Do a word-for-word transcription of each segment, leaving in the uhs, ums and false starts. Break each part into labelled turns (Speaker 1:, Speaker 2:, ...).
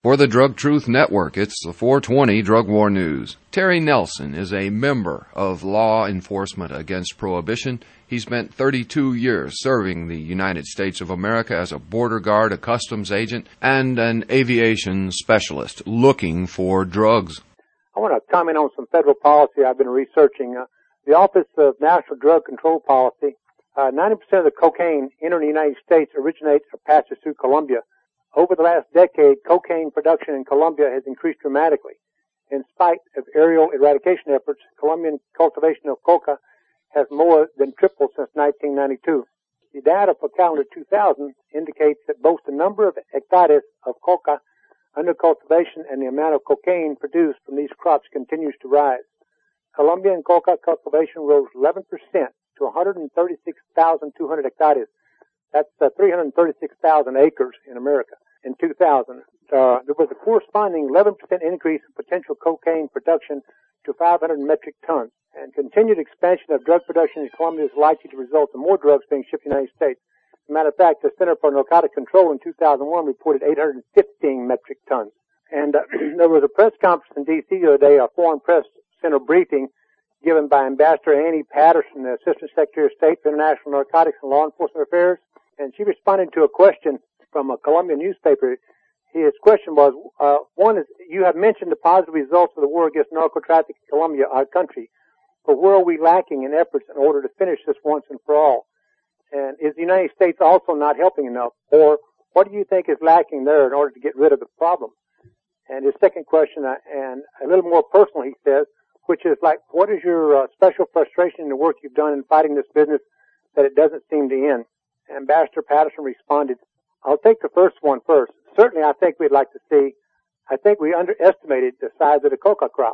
Speaker 1: For the Drug Truth Network, it's the four twenty Drug War News. Terry Nelson is a member of law enforcement against prohibition. He spent thirty-two years serving the United States of America as a border guard, a customs agent, and an aviation specialist looking for drugs.
Speaker 2: I want to comment on some federal policy I've been researching. Uh, the Office of National Drug Control Policy, uh, ninety percent of the cocaine entering the United States originates or passes through Colombia. Over the last decade, cocaine production in Colombia has increased dramatically. In spite of aerial eradication efforts, Colombian cultivation of coca has more than tripled since nineteen ninety-two. The data for calendar two thousand indicates that both the number of hectares of coca under cultivation and the amount of cocaine produced from these crops continues to rise. Colombian coca cultivation rose eleven percent to one hundred thirty-six thousand two hundred hectares. That's uh, three hundred thirty-six thousand acres in America. In two thousand, uh, there was a corresponding eleven percent increase in potential cocaine production to five hundred metric tons. And continued expansion of drug production in Colombia is likely to result in more drugs being shipped to the United States. As a matter of fact, the Center for Narcotic Control in two thousand one reported eight hundred fifteen metric tons. And uh, there was a press conference in D C the other day, a Foreign Press Center briefing given by Ambassador Annie Patterson, the Assistant Secretary of State for International Narcotics and Law Enforcement Affairs. And she responded to a question from a Colombian newspaper. His question was, uh, one is, you have mentioned the positive results of the war against narco-trafficking in Colombia, our country, but where are we lacking in efforts in order to finish this once and for all? And is the United States also not helping enough? Or what do you think is lacking there in order to get rid of the problem? And his second question, uh, and a little more personal, he says, which is like, what is your uh, special frustration in the work you've done in fighting this business that it doesn't seem to end? Ambassador Patterson responded, I'll take the first one first. Certainly I think we'd like to see, I think we underestimated the size of the coca crop.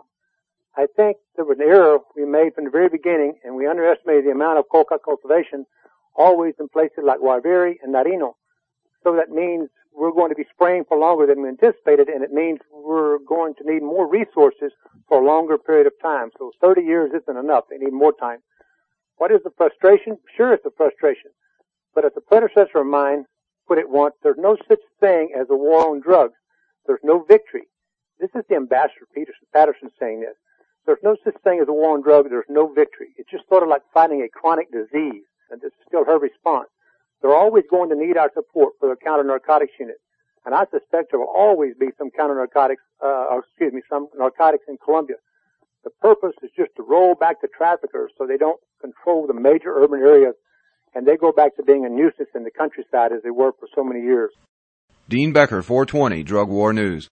Speaker 2: I think there was an error we made from the very beginning, and we underestimated the amount of coca cultivation always in places like Guaviare and Nariño. So that means we're going to be spraying for longer than we anticipated, and it means we're going to need more resources for a longer period of time. So thirty years isn't enough. They need more time. What is the frustration? Sure, it's a frustration. But as a predecessor of mine put it once, there's no such thing as a war on drugs. There's no victory. This is the Ambassador Peterson, Patterson saying this. There's no such thing as a war on drugs. There's no victory. It's just sort of like fighting a chronic disease. And this is still her response. They're always going to need our support for their counter-narcotics unit. And I suspect there will always be some counter-narcotics, uh, or excuse me, some narcotics in Colombia. The purpose is just to roll back the traffickers so they don't control the major urban areas, and they go back to being a nuisance in the countryside as they were for so many years.
Speaker 1: Dean Becker, four twenty Drug War News.